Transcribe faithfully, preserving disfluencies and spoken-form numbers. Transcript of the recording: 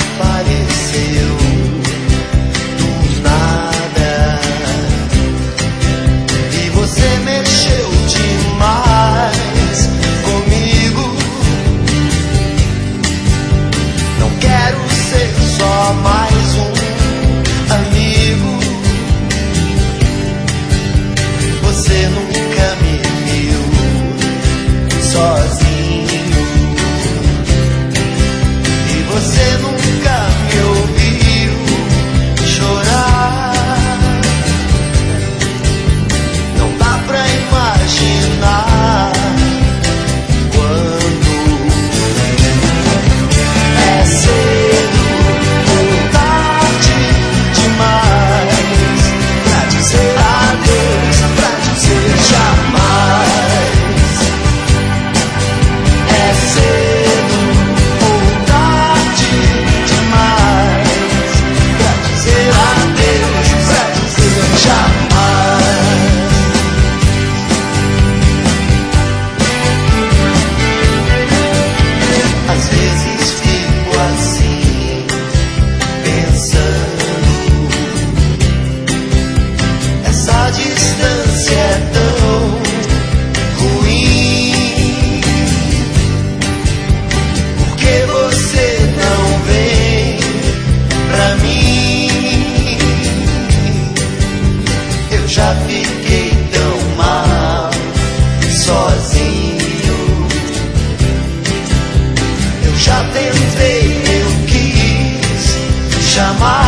apareceu do nada e você mexeu demais comigo. Não quero ser só mais um amigo. Você nunca me viu sozinho e você nunca me ouviu chorar. Não dá pra imaginar quando é cedo ou tarde demais pra dizer adeus, pra dizer jamais. É cedo ou tarde demais pra dizer adeus, pra dizer jamais. Às vezes fico assim, pensando, essa distância é tão ruim. Por que você não vem pra mim? Eu já fiquei tão mal sozinho. Eu já tentei, eu quis chamar